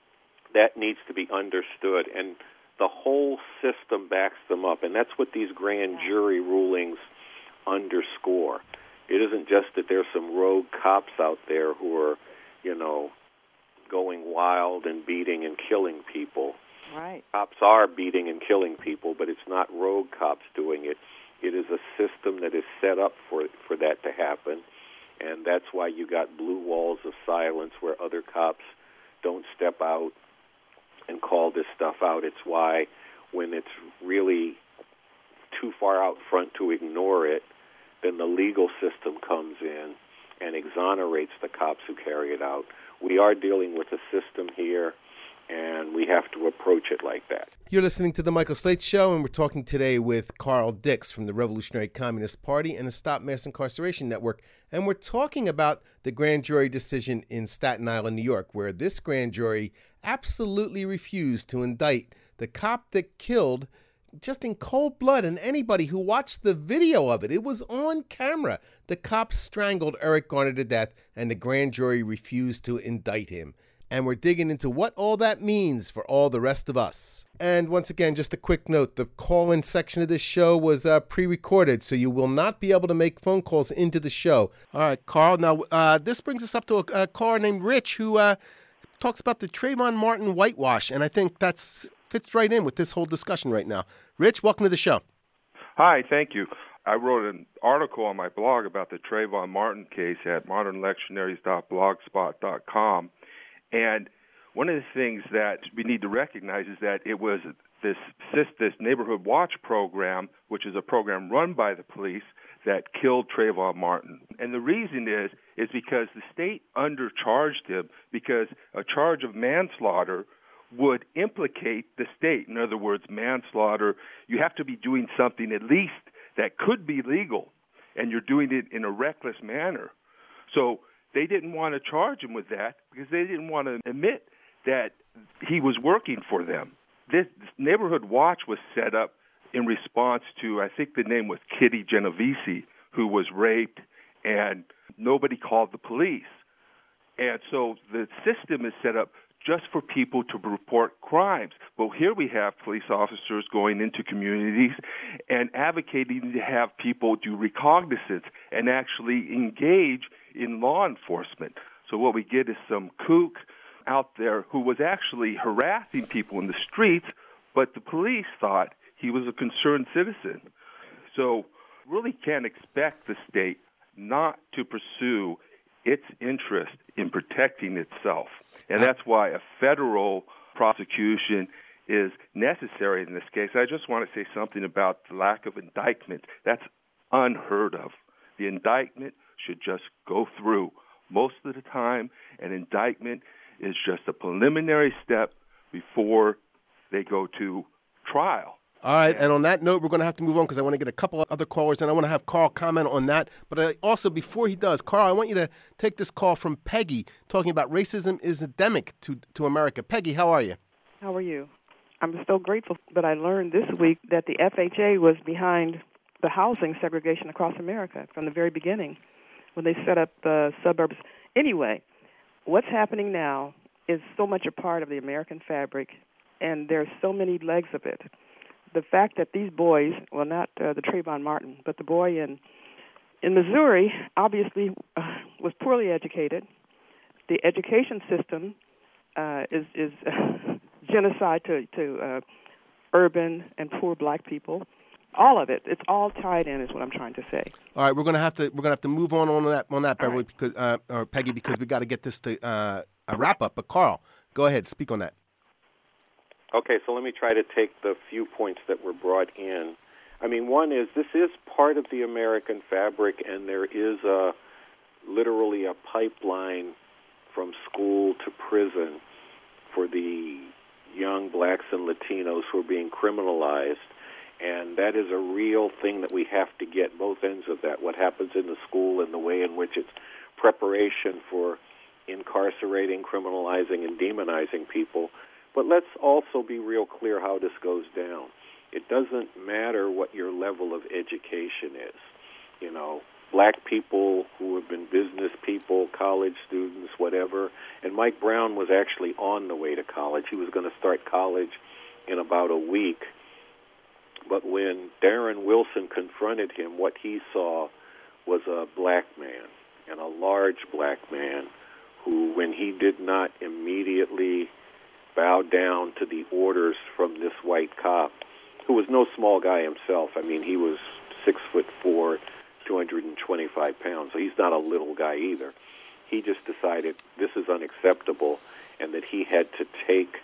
that needs to be understood, and the whole system backs them up, and that's what these grand jury rulings underscore. It isn't just that there's some rogue cops out there who are, you know, going wild and beating and killing people. Right. Cops are beating and killing people, but it's not rogue cops doing it. It is a system that is set up for for that to happen, and that's why you got blue walls of silence where other cops don't step out and call this stuff out. It's why when it's really too far out front to ignore it, then the legal system comes in and exonerates the cops who carry it out. We are dealing with a system here, and we have to approach it like that. You're listening to The Michael Slate Show, and we're talking today with Carl Dix from the Revolutionary Communist Party and the Stop Mass Incarceration Network. And we're talking about the grand jury decision in Staten Island, New York, where this grand jury absolutely refused to indict the cop that killed just in cold blood, and anybody who watched the video of it, it was on camera. The cops strangled Eric Garner to death, and the grand jury refused to indict him. And we're digging into what all that means for all the rest of us. And once again, just a quick note, the call-in section of this show was uh, pre-recorded, so you will not be able to make phone calls into the show. All right, Carl, now uh, this brings us up to a, a caller named Rich who uh, talks about the Trayvon Martin whitewash, and I think that's fits right in with this whole discussion right now. Rich, welcome to the show. Hi, thank you. I wrote an article on my blog about the Trayvon Martin case at modern lectionaries dot blogspot dot com. And one of the things that we need to recognize is that it was this, this Neighborhood Watch program, which is a program run by the police, that killed Trayvon Martin. And the reason is, is because the state undercharged him because a charge of manslaughter would implicate the state. In other words, manslaughter, you have to be doing something at least that could be legal, and you're doing it in a reckless manner. So they didn't want to charge him with that because they didn't want to admit that he was working for them. This, this Neighborhood Watch was set up in response to, I think the name was Kitty Genovese, who was raped, and nobody called the police. And so the system is set up just for people to report crimes. But here we have police officers going into communities and advocating to have people do recognizance and actually engage in law enforcement. So what we get is some kook out there who was actually harassing people in the streets, but the police thought he was a concerned citizen. So really can't expect the state not to pursue its interest in protecting itself. And that's why a federal prosecution is necessary in this case. I just want to say something about the lack of indictment. That's unheard of. The indictment should just go through. Most of the time, an indictment is just a preliminary step before they go to trial. All right, and on that note, we're going to have to move on because I want to get a couple of other callers, and I want to have Carl comment on that. But I also, before he does, Carl, I want you to take this call from Peggy talking about racism is endemic to, to America. Peggy, how are you? How are you? I'm so grateful that I learned this week that the F H A was behind the housing segregation across America from the very beginning when they set up uh, suburbs. Anyway, what's happening now is so much a part of the American fabric, and there's so many legs of it. The fact that these boys, well, not uh, the Trayvon Martin, but the boy in in Missouri, obviously uh, was poorly educated. The education system uh, is is genocide to to uh, urban and poor black people. All of it, it's all tied in, is what I'm trying to say. All right, we're gonna have to we're gonna have to move on on that on that, Beverly, right. because uh, or Peggy, because we got to get this to uh, a wrap up. But Carl, go ahead, speak on that. Okay, so let me try to take the few points that were brought in. I mean, one is this is part of the American fabric, and there is a literally a pipeline from school to prison for the young blacks and Latinos who are being criminalized. And that is a real thing that we have to get both ends of that, what happens in the school and the way in which it's preparation for incarcerating, criminalizing, and demonizing people. But let's also be real clear how this goes down. It doesn't matter what your level of education is. You know, black people who have been business people, college students, whatever. And Mike Brown was actually on the way to college. He was going to start college in about a week. But when Darren Wilson confronted him, what he saw was a black man, and a large black man, who, when he did not immediately bow down to the orders from this white cop, who was no small guy himself. I mean, he was six foot four, two hundred twenty-five pounds, so he's not a little guy either. He just decided this is unacceptable, and that he had to take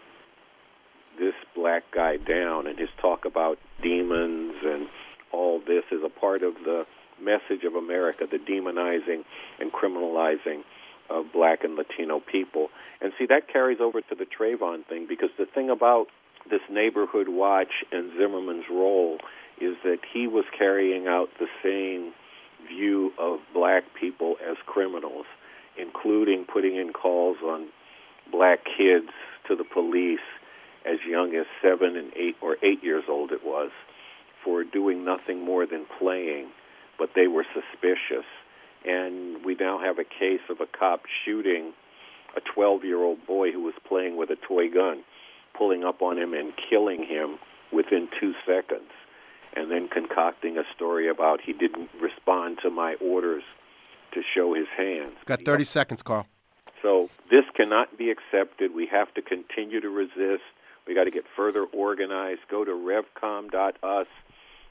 this black guy down. And his talk about demons and all this is a part of the message of America, the demonizing and criminalizing of black and Latino people. And see, that carries over to the Trayvon thing, because the thing about this Neighborhood Watch and Zimmerman's role is that he was carrying out the same view of black people as criminals, including putting in calls on black kids to the police as young as seven and eight or eight years old it was, for doing nothing more than playing, but they were suspicious. And we now have a case of a cop shooting a twelve-year-old boy who was playing with a toy gun, pulling up on him and killing him within two seconds, and then concocting a story about he didn't respond to my orders to show his hands. Got thirty seconds, Carl. So this cannot be accepted. We have to continue to resist. We got to get further organized. Go to revcom dot us.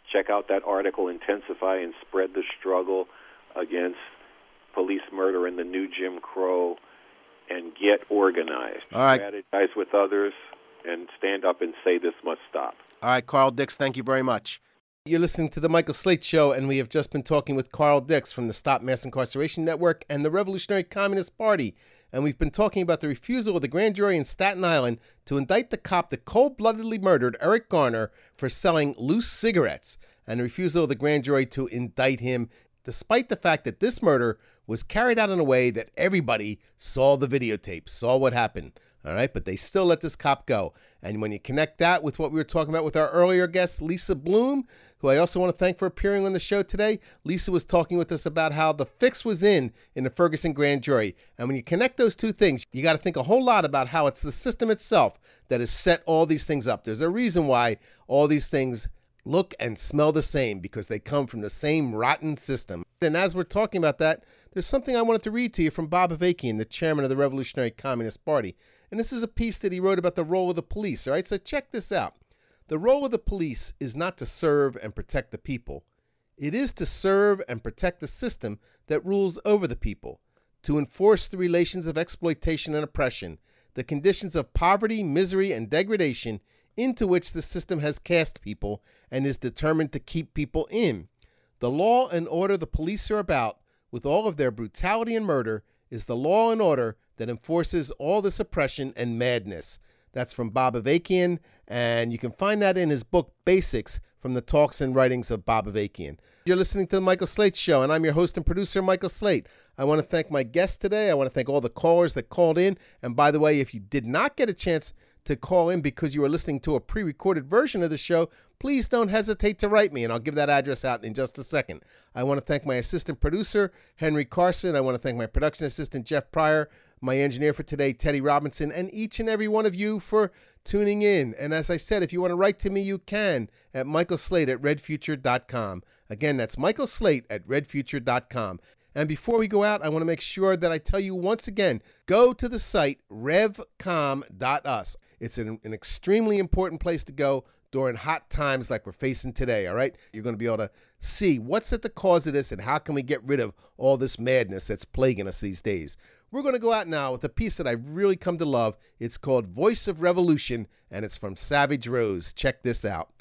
check out that article, Intensify and Spread the Struggle Against Police Murder in the New Jim Crow, and get organized. All right. Strategize with others and stand up and say this must stop. All right, Carl Dix, thank you very much. You're listening to The Michael Slate Show, and we have just been talking with Carl Dix from the Stop Mass Incarceration Network and the Revolutionary Communist Party. And we've been talking about the refusal of the grand jury in Staten Island to indict the cop that cold-bloodedly murdered Eric Garner for selling loose cigarettes, and the refusal of the grand jury to indict him, despite the fact that this murder was carried out in a way that everybody saw the videotape, saw what happened. All right, but they still let this cop go. And when you connect that with what we were talking about with our earlier guest, Lisa Bloom, who I also want to thank for appearing on the show today. Lisa was talking with us about how the fix was in in the Ferguson grand jury. And when you connect those two things, you got to think a whole lot about how it's the system itself that has set all these things up. There's a reason why all these things look and smell the same, because they come from the same rotten system. And as we're talking about that, there's something I wanted to read to you from Bob Avakian, the chairman of the Revolutionary Communist Party. And this is a piece that he wrote about the role of the police. All right, so check this out. The role of the police is not to serve and protect the people. It is to serve and protect the system that rules over the people, to enforce the relations of exploitation and oppression, the conditions of poverty, misery, and degradation into which the system has cast people and is determined to keep people in. The law and order the police are about, with all of their brutality and murder, is the law and order that enforces all this oppression and madness. That's from Bob Avakian, and you can find that in his book, Basics, from the talks and writings of Bob Avakian. You're listening to The Michael Slate Show, and I'm your host and producer, Michael Slate. I want to thank my guests today. I want to thank all the callers that called in. And by the way, if you did not get a chance to call in because you were listening to a pre-recorded version of the show, please don't hesitate to write me, and I'll give that address out in just a second. I want to thank my assistant producer, Henry Carson. I want to thank my production assistant, Jeff Pryor, my engineer for today, Teddy Robinson, and each and every one of you for tuning in. And as I said, if you want to write to me, you can at michael slate at red future dot com. Again, that's michael slate at red future dot com. And before we go out, I want to make sure that I tell you once again, go to the site rev com dot u s. It's an, an extremely important place to go during hot times like we're facing today, all right? You're going to be able to see what's at the cause of this and how can we get rid of all this madness that's plaguing us these days. We're going to go out now with a piece that I've really come to love. It's called Voice of Revolution, and it's from Savage Rose. Check this out.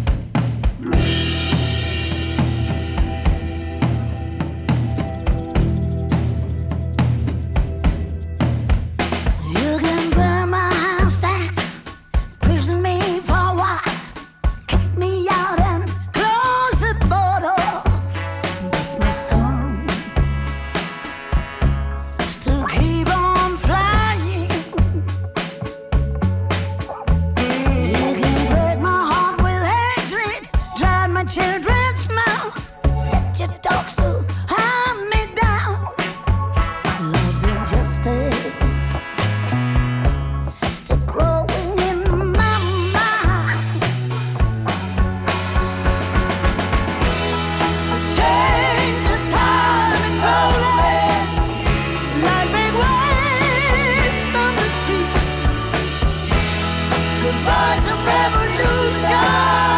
You can burn my house down, prison me for a while, kick me out and close the border. But my son still keep on flying. You can break my heart with hatred, drive my children's mouth, set your dogs to hunt me down. Love injustice still growing in my mind. Change the time it's rolling like big waves from the sea. Goodbye, some revolution.